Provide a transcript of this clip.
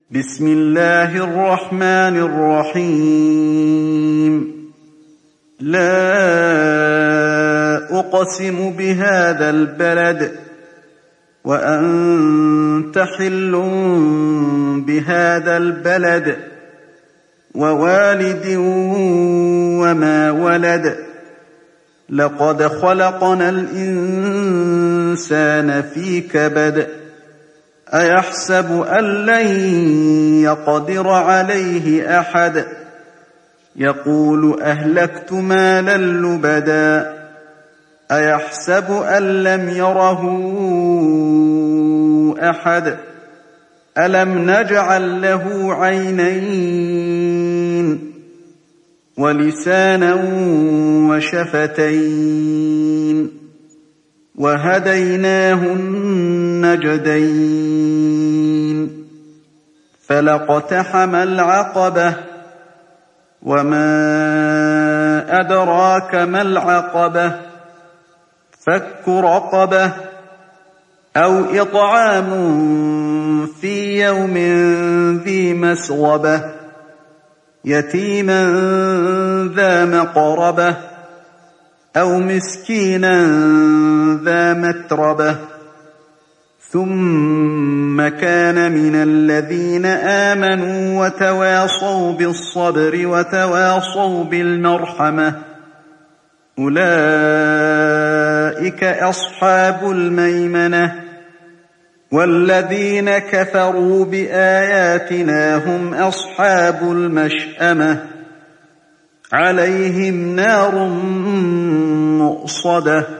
بسم الله الرحمن الرحيم لا أقسم بهذا البلد وأنت حل بهذا البلد ووالد وما ولد لقد خلقنا الإنسان في كبد أيحسب أن لن يقدر عليه أحد يقول أهلكت مالا لبدا أيحسب أن لم يره أحد ألم نجعل له عينين ولسانا وشفتين وهديناه النجدين فلاقتحم العقبة وما أدراك ما العقبة فك رقبة أو إطعام في يوم ذي مسغبة يتيما ذا مقربة أو مسكينا ذا متربة ثم كان من الذين آمنوا وتواصوا بالصبر وتواصوا بالمرحمة أولئك أصحاب الميمنة والذين كفروا بآياتنا هم أصحاب المشأمة عليهم نار مؤصدة